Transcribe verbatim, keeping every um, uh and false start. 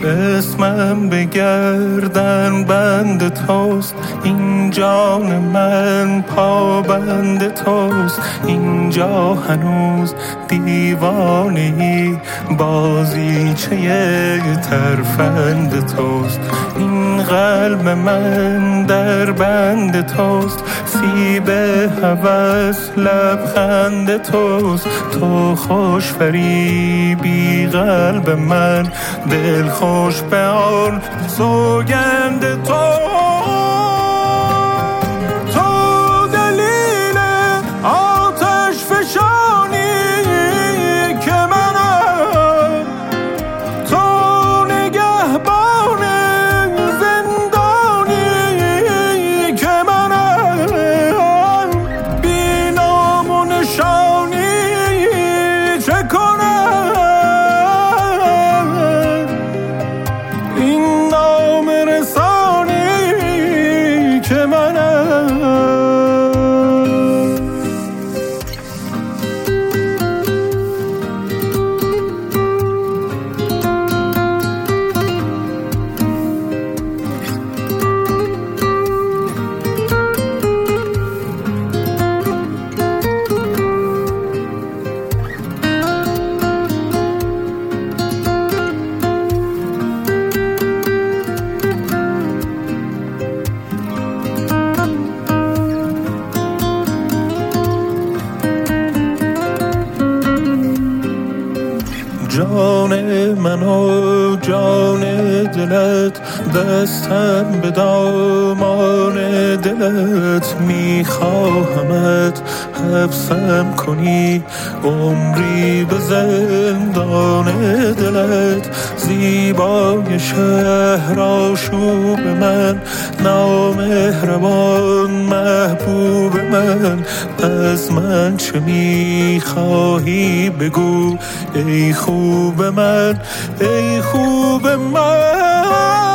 اسمم به گردن بند توست، این جان من پابند توست. اینجا هنوز دیوانه‌ای، بازیچه ترفند توست. این قلب من در بند توست، سیب هوس لبخند توست. تو خوش فریبی قلب من، دل خوش به آن سوگند تو. جان من و جان دلت، دستم به دامان دلت. میخواهمت حبسم کنی عمری به زندان دلت. زیبای شهر آشوب من، نامهربان محبوب من. از من چه میخواهی بگو ای خوب من، ای خوب من.